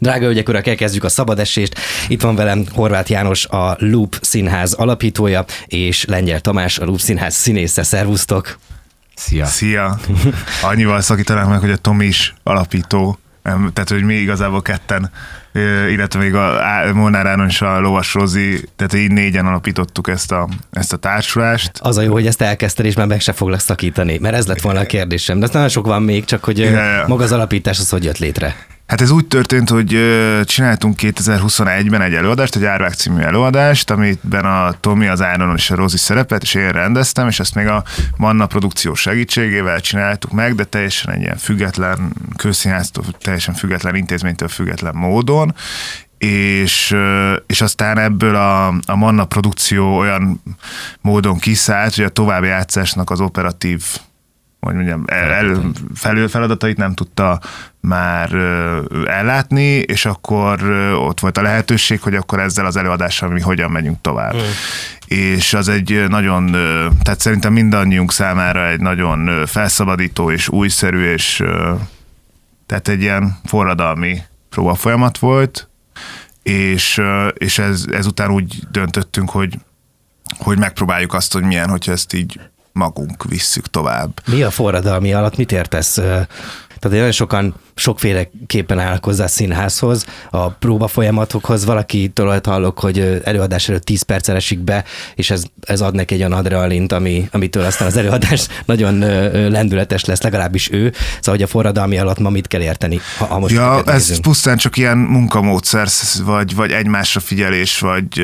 Drága hölgyek, urak, elkezdjük a szabadesést. Itt van velem Horváth János, a Loop Színház alapítója, és Lengyel Tamás, a Loop Színház színésze. Szervusztok! Szia! Annyival szakítanánk meg, hogy a Tomi is alapító, tehát hogy mi igazából ketten, illetve még a Molnár Áron és a Lovas Rozi, tehát így négyen alapítottuk ezt a társulást. Az a jó, hogy ezt elkezdted, és már meg se foglak szakítani, mert ez lett volna a kérdésem. De nagyon sok van még, csak hogy maga az alapítás az hogy jött létre? Hát ez úgy történt, hogy csináltunk 2021-ben egy előadást, egy Árvák című előadást, amiben a Tomi, az Áron és a Rozi szerepelt, és én rendeztem, és ezt még a Manna produkció segítségével csináltuk meg, de teljesen egy ilyen független közszínháztól, teljesen független intézménytől független módon, és aztán ebből a Manna produkció olyan módon kiszállt, hogy a továbbjátszásnak az operatív, hogy mondjam, feladatait nem tudta már ellátni, és akkor ott volt a lehetőség, hogy akkor ezzel az előadással mi hogyan megyünk tovább. És az egy nagyon, tehát szerintem mindannyiunk számára egy nagyon felszabadító és újszerű, és tehát egy ilyen forradalmi próbafolyamat volt, és ezután úgy döntöttünk, hogy megpróbáljuk azt, hogy milyen, hogyha ezt így magunk visszük tovább. Mi a forradalmi alatt? Mit értesz? Tehát nagyon sokan sokféleképpen állnak hozzá a színházhoz, a próbafolyamatokhoz. Valakitől olyat hallok, hogy előadás előtt 10 perccel esik be, és ez ad neki egy olyan adrenalint, amitől aztán az előadás nagyon lendületes lesz, legalábbis ő. Szóval, hogy a forradalmi alatt ma mit kell érteni? Ha most ez pusztán csak ilyen munkamódszer, vagy egymásra figyelés, vagy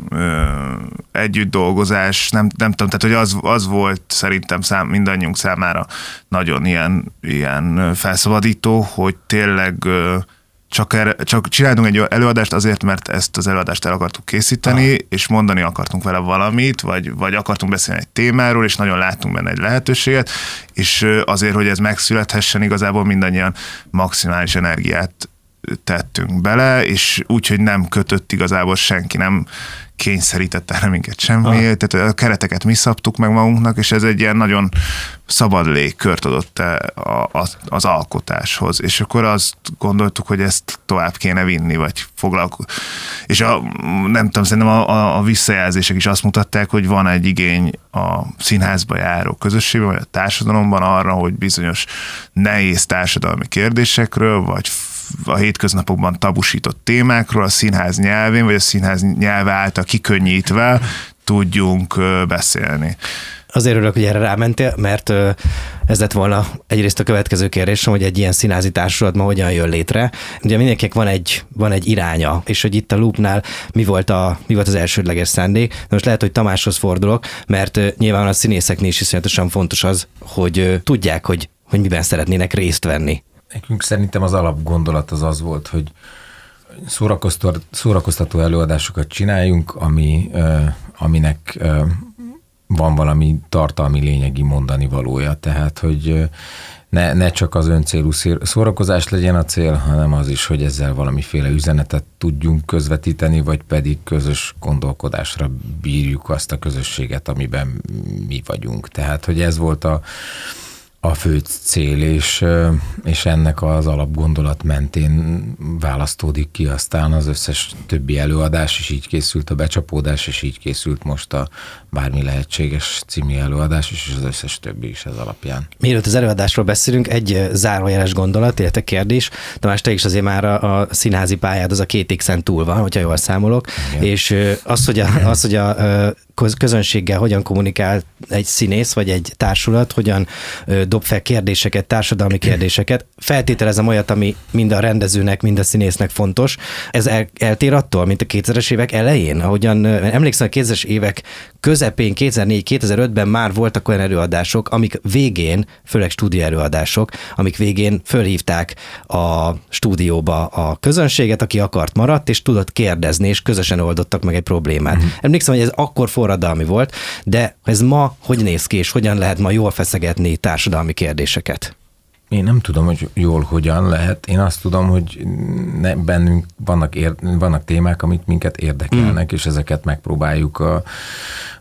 együtt dolgozás, nem tudom, tehát hogy az volt szerintem mindannyiunk számára nagyon ilyen felszabadító, hogy tényleg csak csináltunk egy előadást azért, mert ezt az előadást el akartuk készíteni, és mondani akartunk vele valamit, vagy akartunk beszélni egy témáról, és nagyon láttunk benne egy lehetőséget, és azért, hogy ez megszülethessen, igazából mindannyian maximális energiát tettünk bele, és úgy, hogy nem kötött igazából senki, nem kényszerített erre minket semmi, tehát a kereteket mi szabtuk meg magunknak, és ez egy ilyen nagyon szabad légkört adott az alkotáshoz, és akkor azt gondoltuk, hogy ezt tovább kéne vinni, vagy foglalkozni. És nem tudom, szerintem a visszajelzések is azt mutatták, hogy van egy igény a színházba járó közösségben, vagy a társadalomban arra, hogy bizonyos nehéz társadalmi kérdésekről, vagy a hétköznapokban tabusított témákról a színház nyelvén, vagy a színház nyelve által kikönnyítve tudjunk beszélni. Azért örülök, hogy erre rámentél, mert ez lett volna egyrészt a következő kérdésem, hogy egy ilyen színházi társulat ma hogyan jön létre. Ugye mindenkinek van egy iránya, és hogy itt a Loopnál mi volt az elsődleges szándék. De most lehet, hogy Tamáshoz fordulok, mert nyilván a színészeknél is iszonyatosan fontos az, hogy tudják, hogy miben szeretnének részt venni. Nekünk szerintem az alapgondolat az volt, hogy szórakoztató előadásokat csináljunk, aminek van valami tartalmi lényegi mondani valója. Tehát, hogy ne csak az öncélú szórakozás legyen a cél, hanem az is, hogy ezzel valamiféle üzenetet tudjunk közvetíteni, vagy pedig közös gondolkodásra bírjuk azt a közösséget, amiben mi vagyunk. Tehát, hogy ez volt a fő cél, és ennek az alapgondolat mentén választódik ki aztán az összes többi előadás, és így készült a Becsapódás, és így készült most a Bármi lehetséges című előadás, és az összes többi is ez alapján. Mielőtt az előadásról beszélünk, egy zárójeles gondolat, illetve kérdés. Tamás, te is azért már a színházi pályád az a 2X-en túl van, hogyha jól számolok, igen. És az, hogy a közönséggel hogyan kommunikál egy színész, vagy egy társulat, hogyan dob fel kérdéseket, társadalmi kérdéseket. Feltételezem olyat, ami mind a rendezőnek, mind a színésznek fontos. Ez eltér attól, mint a 2000-es évek elején, ahogyan emlékszem, a 2000-es évek közepén, 2004-2005-ben már voltak olyan előadások, amik végén, főleg stúdió előadások, amik végén fölhívták a stúdióba a közönséget, aki akart, maradt, és tudott kérdezni, és közösen oldottak meg egy problémát. Emlékszem, hogy ez akkor forradalmi volt, de ez ma hogy néz ki, és hogyan lehet ma jól feszegetni társadalmi kérdéseket? Én nem tudom, hogy jól hogyan lehet. Én azt tudom, hogy bennünk vannak témák, amik minket érdekelnek, és ezeket megpróbáljuk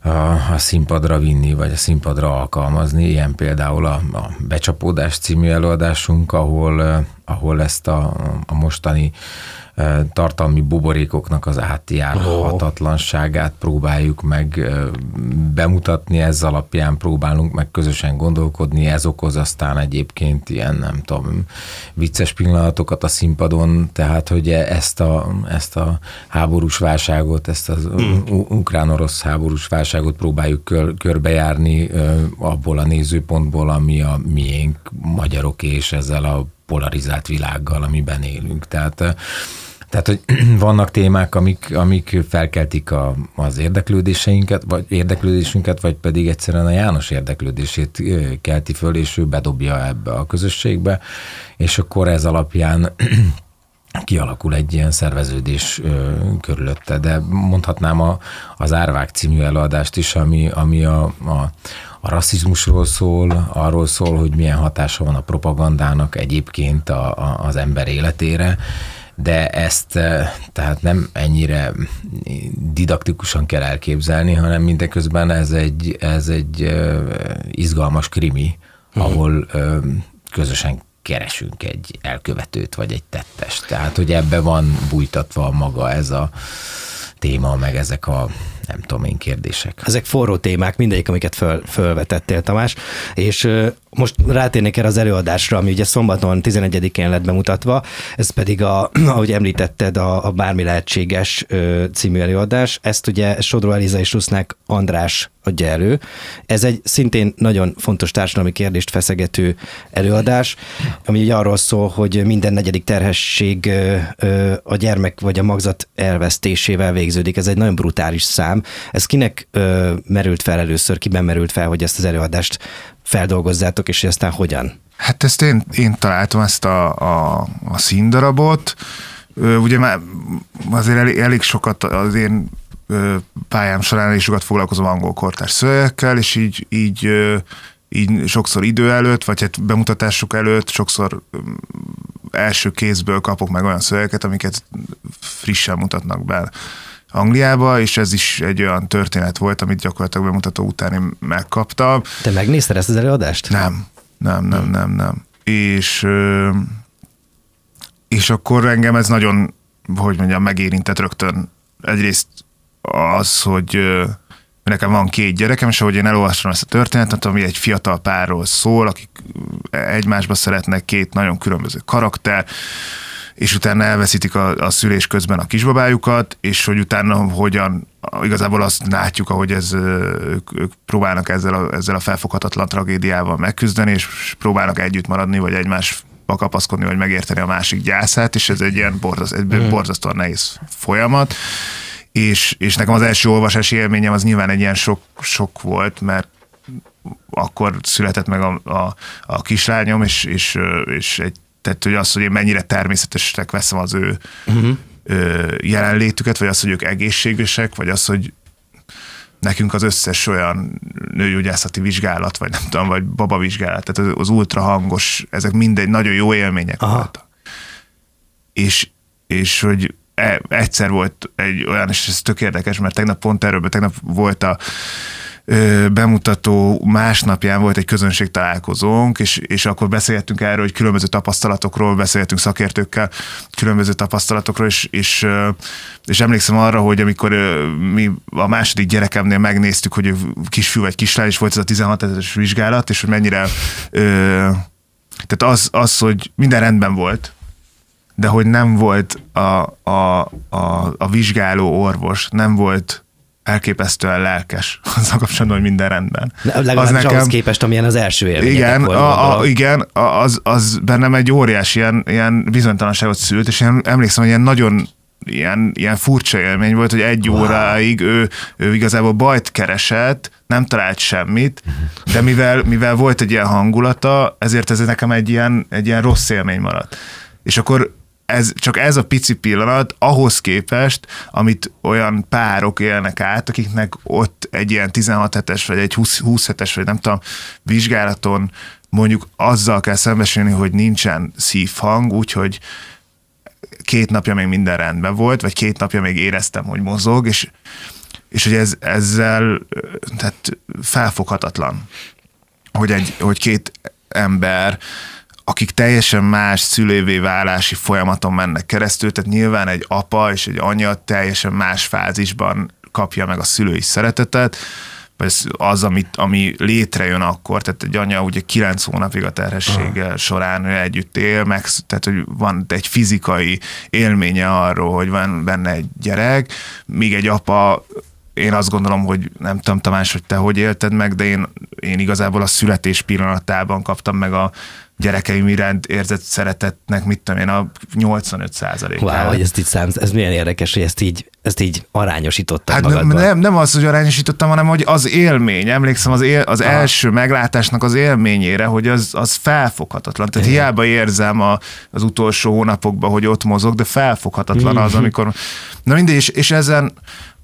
a színpadra vinni, vagy a színpadra alkalmazni. Ilyen például a Becsapódás című előadásunk, ahol ezt a mostani tartalmi buborékoknak az átjárhatatlanságát próbáljuk meg bemutatni, ez alapján próbálunk meg közösen gondolkodni, ez okoz aztán egyébként ilyen, nem tudom, vicces pillanatokat a színpadon, tehát hogy ezt a háborús válságot, ezt az ukrán-orosz háborús válságot próbáljuk körbejárni abból a nézőpontból, ami a miénk, magyarok, és ezzel a polarizált világgal, amiben élünk. Tehát, hogy vannak témák, amik felkeltik az érdeklődésünket, vagy pedig egyszerűen a János érdeklődését kelti föl, és ő bedobja ebbe a közösségbe, és akkor ez alapján kialakul egy ilyen szerveződés körülötte. De mondhatnám az Árvák című előadást is, ami a rasszizmusról szól, arról szól, hogy milyen hatása van a propagandának egyébként az ember életére, de ezt tehát nem ennyire didaktikusan kell elképzelni, hanem mindeközben ez egy izgalmas krimi, ahol közösen keresünk egy elkövetőt, vagy egy tettest. Tehát, hogy ebbe van bújtatva maga ez a téma, meg ezek a nem tudom én kérdések. Ezek forró témák, mindegyik, amiket fölvetettél, Tamás, és most rátérnék erre az előadásra, ami ugye szombaton 11-én lett bemutatva, ez pedig ahogy említetted, a Bármi lehetséges című előadás. Ezt ugye Sodró Eliza és Rusznák András adja elő. Ez egy szintén nagyon fontos társadalmi kérdést feszegető előadás, ami ugye arról szól, hogy minden negyedik terhesség a gyermek vagy a magzat elvesztésével végződik. Ez egy nagyon brutális szám. Ez kinek merült fel először, kiben merült fel, hogy ezt az előadást feldolgozzátok, és aztán hogyan? Hát ezt én találtam, ezt a színdarabot. Ugye már azért elég sokat az én pályám során elég sokat foglalkozom angol kortárs szövegekkel, és így sokszor idő előtt, vagy hát bemutatásuk előtt sokszor első kézből kapok meg olyan szövegeket, amiket frissen mutatnak be Angliába, és ez is egy olyan történet volt, amit gyakorlatilag bemutató után én megkaptam. Te megnézted ezt az előadást? Nem. És akkor engem ez nagyon, hogy mondjam, megérintett rögtön. Egyrészt az, hogy nekem van 2 gyerekem, és ahogy én elolvastam ezt a történetet, ami egy fiatal párról szól, akik egymásba szeretnek, 2 nagyon különböző karakter, és utána elveszítik a szülés közben a kisbabájukat, és hogy utána hogyan, igazából azt látjuk, ahogy ők próbálnak ezzel a felfoghatatlan tragédiával megküzdeni, és próbálnak együtt maradni, vagy egymásba kapaszkodni, vagy megérteni a másik gyászát, és ez egy ilyen borzasztóan nehéz folyamat. És nekem az első olvasási élményem az nyilván egy ilyen sok volt, mert akkor született meg a kislányom, és tehát, hogy az, hogy én mennyire természetesnek veszem az ő jelenlétüket, vagy az, hogy ők egészségesek, vagy az, hogy nekünk az összes olyan nőgyógyászati vizsgálat, vagy nem tudom, vagy babavizsgálat, tehát az ultrahangos, ezek mindegy nagyon jó élmények voltak. És hogy egyszer volt egy olyan, és ez tök érdekes, mert tegnap volt a bemutató másnapján volt egy közönségtalálkozónk, és akkor beszélgettünk erről, hogy különböző tapasztalatokról, beszélgettünk szakértőkkel, különböző tapasztalatokról, és emlékszem arra, hogy amikor mi a második gyerekemnél megnéztük, hogy kisfiú vagy kislány, és volt ez a 16 ezeres vizsgálat, és hogy mennyire, tehát az, hogy minden rendben volt, de hogy nem volt a vizsgáló orvos, nem volt elképesztően lelkes azzal kapcsolatban, hogy minden rendben. Legalábbis ahhoz képest, amilyen az első élmények igen, volt. Igen, az bennem egy óriási ilyen bizonytalanságot szült, és én emlékszem, hogy ilyen nagyon ilyen furcsa élmény volt, hogy 1 óráig ő igazából bajt keresett, nem talált semmit, de mivel volt egy ilyen hangulata, ezért ez nekem egy ilyen rossz élmény maradt. És akkor csak ez a pici pillanat ahhoz képest, amit olyan párok élnek át, akiknek ott egy ilyen 16 hetes, vagy egy 20 hetes, vagy nem tudom, vizsgálaton mondjuk azzal kell szembesülni, hogy nincsen szívhang, úgyhogy 2 napja még minden rendben volt, vagy 2 napja még éreztem, hogy mozog, és hogy ezzel tehát felfoghatatlan, hogy két ember, akik teljesen más szülővé válási folyamaton mennek keresztül, tehát nyilván egy apa és egy anya teljesen más fázisban kapja meg a szülői szeretetet, vagy az, ami létrejön akkor, tehát egy anya ugye 9 hónapig a terhességgel során együtt él, tehát hogy van egy fizikai élménye arról, hogy van benne egy gyerek, míg egy apa, én azt gondolom, hogy nem tudom, Tamás, hogy te hogy élted meg, de én igazából a születés pillanatában kaptam meg a gyerekeim iránt érzett szeretetnek, mit tudom én, a 85%-át. Wow, hogy ezt így ez milyen érdekes, hogy ezt így arányosítottad hát magadban. Nem az, hogy arányosítottam, hanem hogy az élmény, emlékszem az első meglátásnak az élményére, hogy az felfoghatatlan. Tehát hiába érzem az utolsó hónapokban, hogy ott mozog, de felfoghatatlan az, amikor... Na mindegy, és ezen...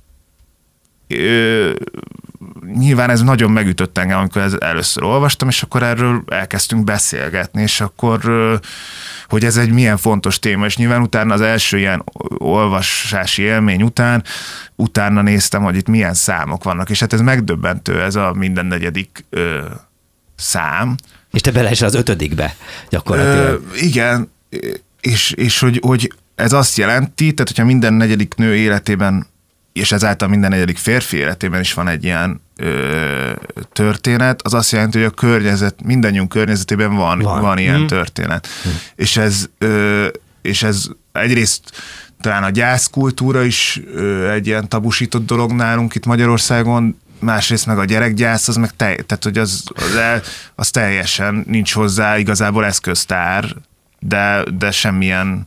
nyilván ez nagyon megütött engem, amikor először olvastam, és akkor erről elkezdtünk beszélgetni, és akkor, hogy ez egy milyen fontos téma, és nyilván utána az első ilyen olvasási élmény utána néztem, hogy itt milyen számok vannak, és hát ez megdöbbentő, ez a minden negyedik szám. És te bele is az 5. gyakorlatilag. Igen, és hogy ez azt jelenti, tehát hogyha minden negyedik nő életében és ezáltal minden negyedik férfi életében is van egy ilyen történet, az azt jelenti, hogy mindannyiunk környezetében van ilyen történet. És ez egyrészt talán a gyászkultúra is egy ilyen tabusított dolog nálunk itt Magyarországon, másrészt meg a gyerekgyász, az meg tehát hogy az teljesen nincs hozzá igazából eszköztár, de semmilyen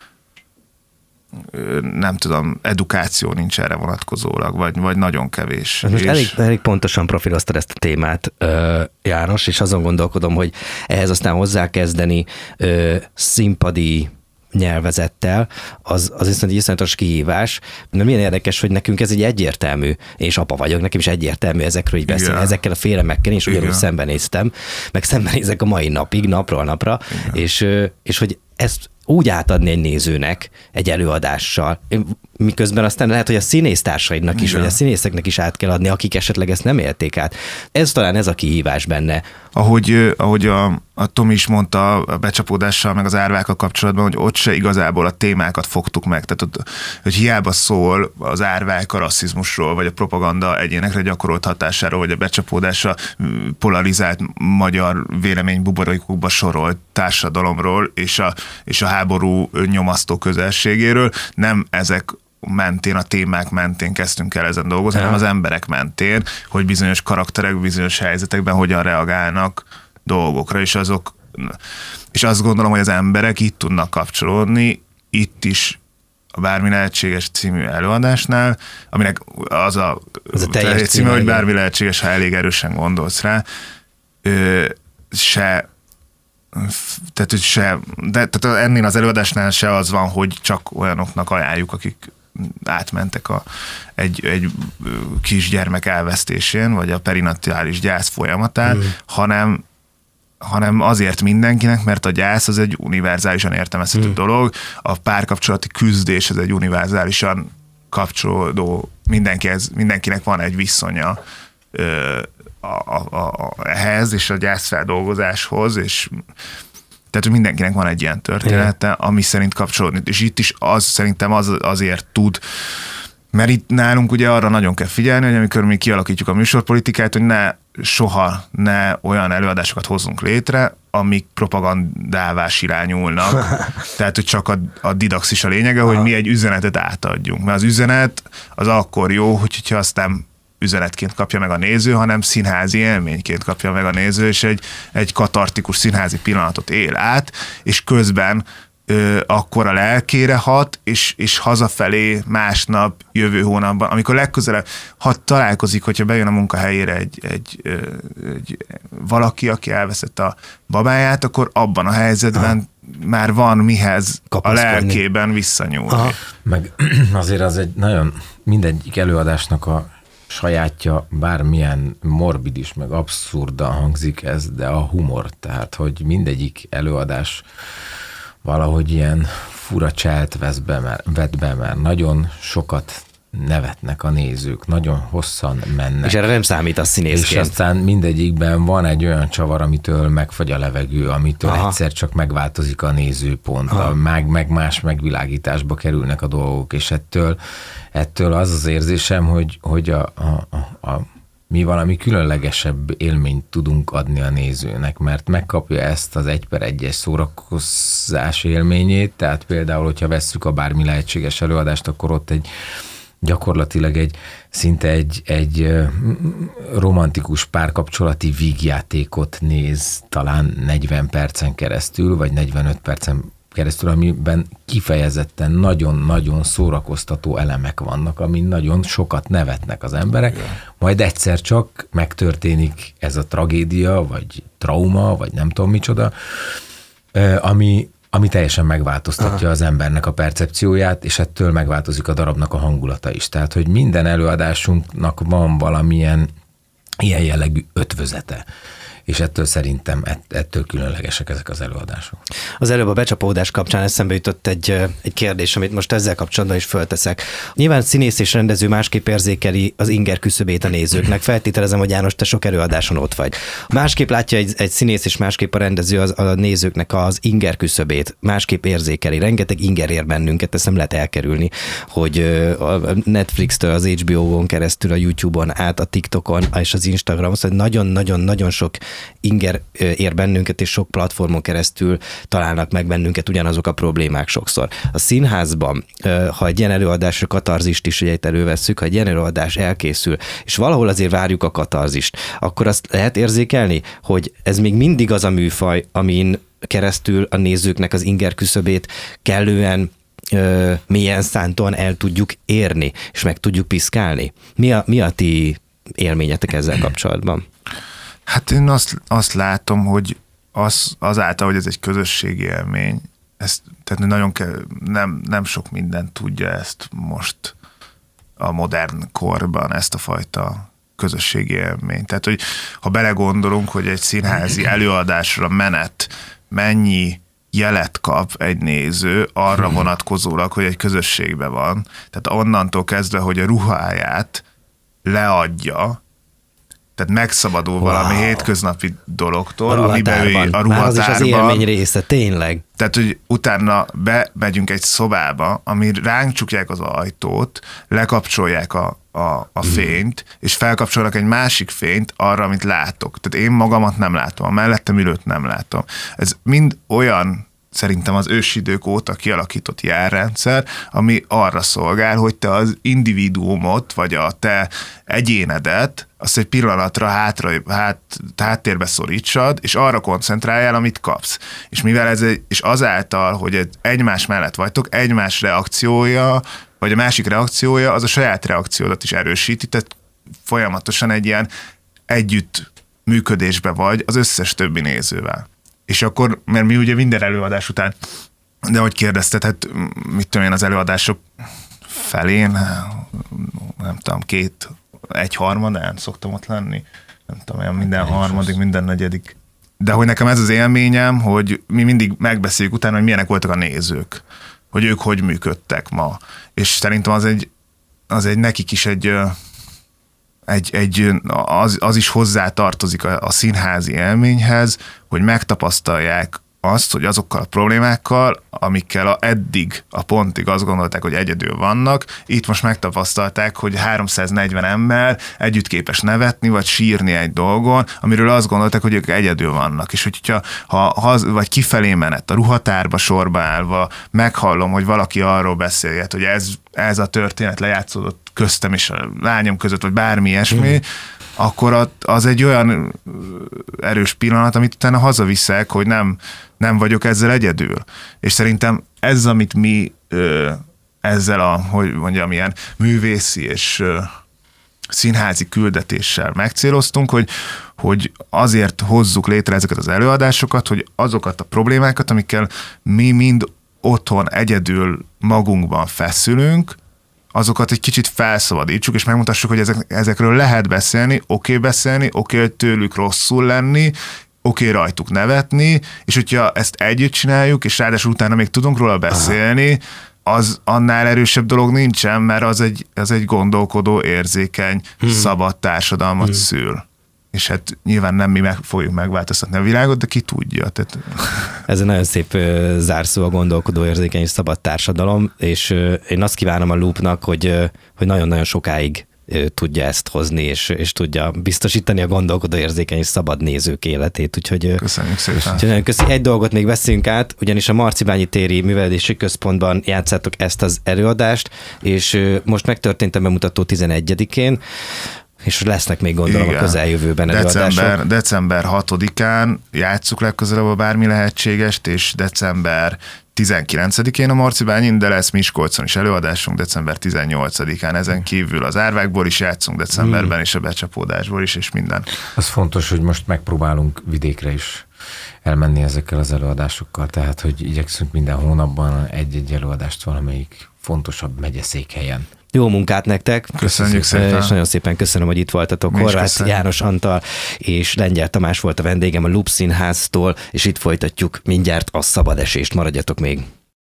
nem tudom, edukáció nincs erre vonatkozólag, vagy nagyon kevés. Most elég pontosan profiloztad ezt a témát, János, és azon gondolkodom, hogy ehhez aztán hozzákezdeni színpadi nyelvezettel, az viszont egy iszonyatos kihívás. De milyen érdekes, hogy nekünk ez egy egyértelmű, és apa vagyok, nekem is egyértelmű ezekről így beszélni, ezekkel a félemekkel, és ugyanúgy szembenéztem, meg szembenézek a mai napig, napról napra, és hogy ezt úgy átadni egy nézőnek egy előadással, miközben aztán lehet, hogy a színésztársaidnak is, vagy a színészeknek is át kell adni, akik esetleg ezt nem élték át. Talán ez a kihívás benne. Ahogy a Tomi is mondta a becsapódással, meg az árvákkal kapcsolatban, hogy ott se igazából a témákat fogtuk meg. Tehát hogy hiába szól az árvák a rasszizmusról, vagy a propaganda egyénekre gyakorolt hatásáról, vagy a becsapódásra polarizált magyar véleménybuborékokba sorolt társadalomról, és a háború nyomasztó közelségéről. Nem ezek mentén, a témák mentén kezdtünk el ezen dolgozni, hanem az emberek mentén, hogy bizonyos karakterek, bizonyos helyzetekben hogyan reagálnak dolgokra, és azt gondolom, hogy az emberek itt tudnak kapcsolódni, itt is a Bármi lehetséges című előadásnál, aminek az a teljes címe, hogy Bármi lehetséges, ha elég erősen gondolsz rá, tehát ennél az előadásnál se az van, hogy csak olyanoknak ajánljuk, akik átmentek egy kisgyermek elvesztésén, vagy a perinatális gyász folyamatán, hanem azért mindenkinek, mert a gyász az egy univerzálisan értelmezhető dolog, a párkapcsolati küzdés az egy univerzálisan kapcsolódó, mindenkinek van egy viszonya ehhez, és a gyászfeldolgozáshoz, és tehát, hogy mindenkinek van egy ilyen története, ami szerint kapcsolódni. És itt is szerintem azért tud, mert itt nálunk ugye arra nagyon kell figyelni, hogy amikor mi kialakítjuk a műsorpolitikát, hogy soha ne olyan előadásokat hozzunk létre, amik propagandává irányulnak. Tehát, hogy csak a didaxis a lényege, hogy mi egy üzenetet átadjunk. Mert az üzenet az akkor jó, hogyha aztán üzenetként kapja meg a néző, hanem színházi élményként kapja meg a néző, és egy katartikus színházi pillanatot él át, és közben akkor a lelkére hat, és hazafelé másnap, jövő hónapban, amikor legközelebb, ha találkozik, hogyha bejön a munkahelyére egy valaki, aki elveszett a babáját, akkor abban a helyzetben már van mihez a lelkében visszanyúlni. Meg azért az egy nagyon mindegyik előadásnak a sajátja, bármilyen morbid is, meg abszurdan hangzik ez, de a humor, tehát, hogy mindegyik előadás valahogy ilyen fura cselt vett be, mert nagyon sokat nevetnek a nézők, nagyon hosszan mennek. És erre nem számít a színészként. És aztán mindegyikben van egy olyan csavar, amitől megfagy a levegő, amitől egyszer csak megváltozik a nézőpont, meg más megvilágításba kerülnek a dolgok, és ettől az érzésem, hogy mi valami különlegesebb élményt tudunk adni a nézőnek, mert megkapja ezt az 1/1-es szórakozás élményét, tehát például, hogyha vesszük a Bármi lehetséges előadást, akkor ott gyakorlatilag szinte egy romantikus párkapcsolati vígjátékot néz talán 40 percen keresztül, vagy 45 percen keresztül, amiben kifejezetten nagyon-nagyon szórakoztató elemek vannak, amin nagyon sokat nevetnek az emberek, majd egyszer csak megtörténik ez a tragédia, vagy trauma, vagy nem tudom micsoda, ami teljesen megváltoztatja az embernek a percepcióját, és ettől megváltozik a darabnak a hangulata is. Tehát, hogy minden előadásunknak van valamilyen ilyen jellegű ötvözete. És ettől szerintem ettől különlegesek ezek az előadások. Az előbb a becsapódás kapcsán eszembe jutott egy kérdés, amit most ezzel kapcsolatban is fölteszek. Nyilván színész és rendező másképp érzékeli az inger küszöbét a nézőknek. Feltételezem, hogy János, te sok előadáson ott vagy. Másképp látja egy színész és másképp a rendező a nézőknek az inger küszöbét. Másképp érzékeli. Rengeteg inger ér bennünket, ezt nem lehet elkerülni, hogy a Netflix-től, az HBO-on keresztül, a YouTube-on át, a TikTokon és az Instagramon, szóval nagyon-nagyon sok inger ér bennünket, és sok platformon keresztül találnak meg bennünket ugyanazok a problémák sokszor. A színházban, ha egy ilyen előadásra katarzist is ugye elővesszük, ha egy ilyen előadás elkészül, és valahol azért várjuk a katarzist, akkor azt lehet érzékelni, hogy ez még mindig az a műfaj, amin keresztül a nézőknek az inger küszöbét kellően mélyen szántóan el tudjuk érni, és meg tudjuk piszkálni. Mi a ti élményetek ezzel kapcsolatban? Hát én azt látom, hogy azáltal, hogy ez egy közösségi élmény, tehát nagyon nem sok minden tudja ezt most a modern korban, ezt a fajta közösségi élményt. Tehát, hogy ha belegondolunk, hogy egy színházi előadásra menet mennyi jelet kap egy néző arra vonatkozólag, hogy egy közösségben van. Tehát onnantól kezdve, hogy a ruháját leadja, tehát megszabadul valami hétköznapi dologtól, amiben ő a ruhatárban. Az is az élmény része, tényleg. Tehát, hogy utána bemegyünk egy szobába, ami ránk csukják az ajtót, lekapcsolják a fényt, és felkapcsolnak egy másik fényt arra, amit látok. Tehát én magamat nem látom, a mellettem ülőt nem látom. Ez mind olyan, szerintem az ősidők óta kialakított járrendszer, ami arra szolgál, hogy te az individuumot, vagy a te egyénedet, azt egy pillanatra háttérbe szorítsad, és arra koncentráljál, amit kapsz. És mivel és azáltal, hogy egymás mellett vagytok, egymás reakciója, vagy a másik reakciója, az a saját reakciódat is erősíti, tehát folyamatosan egy ilyen együtt működésbe vagy az összes többi nézővel. És akkor, mert mi ugye minden előadás után, de hogy kérdezted, hát mit tudom én, az előadások felén, nem tudom, egyharmadán szoktam ott lenni, nem tudom, olyan minden harmadik, minden negyedik. De hogy nekem ez az élményem, hogy mi mindig megbeszéljük utána, hogy milyenek voltak a nézők, hogy ők hogy működtek ma. És szerintem az egy nekik is az is hozzá tartozik a színházi élményhez, hogy megtapasztalják azt, hogy azokkal a problémákkal, amikkel eddig a pontig azt gondolták, hogy egyedül vannak, itt most megtapasztalták, hogy 340 ember együtt képes nevetni, vagy sírni egy dolgon, amiről azt gondolták, hogy ők egyedül vannak. És hogyha vagy kifelé menet, a ruhatárba sorba állva, meghallom, hogy valaki arról beszélget, hogy ez a történet lejátszódott köztem és a lányom között, vagy bármi ilyesmi, akkor az egy olyan erős pillanat, amit utána hazaviszek, hogy nem vagyok ezzel egyedül. És szerintem ez, amit mi ezzel hogy mondjam, ilyen művészi és színházi küldetéssel megcéloztunk, hogy azért hozzuk létre ezeket az előadásokat, hogy azokat a problémákat, amikkel mi mind otthon egyedül magunkban feszülünk, azokat egy kicsit felszabadítsuk, és megmutassuk, hogy ezekről lehet beszélni, oké tőlük rosszul lenni, oké rajtuk nevetni, és hogyha ezt együtt csináljuk, és ráadásul utána még tudunk róla beszélni, az annál erősebb dolog nincsen, mert az egy gondolkodó, érzékeny, szabad társadalmat szül. És hát nyilván nem mi fogjuk megváltoztatni a világot, de ki tudja. Tehát... Ez egy nagyon szép zárszó, a gondolkodó, érzékeny és szabad társadalom, és én azt kívánom a Loopnak, hogy nagyon-nagyon sokáig tudja ezt hozni, és tudja biztosítani a gondolkodó, érzékeny és szabad nézők életét. Úgyhogy köszönjük szépen. Nagyon köszönjük. Egy dolgot még veszünk át, ugyanis a Marcibányi téri művelődési központban játszátok ezt az előadást, és most megtörtént a bemutató 11-én, és lesznek még gondolom a közeljövőben előadások. December 6-án játsszuk legközelebb a bármi lehetségest, és december 19-én a Marcibányin, de lesz Miskolcon is előadásunk december 18-án. Ezen kívül az Árvákból is játszunk decemberben, és a Becsapódásból is, és minden. Az fontos, hogy most megpróbálunk vidékre is elmenni ezekkel az előadásokkal, tehát hogy igyekszünk minden hónapban egy-egy előadást valamelyik fontosabb megyeszékhelyen. Jó munkát nektek! Köszönjük szépen! És nagyon szépen köszönöm, hogy itt voltatok. Horváth János Antal és Lengyel Tamás volt a vendégem a Loop Színháztól, és itt folytatjuk mindjárt a Szabad Esést. Maradjatok még!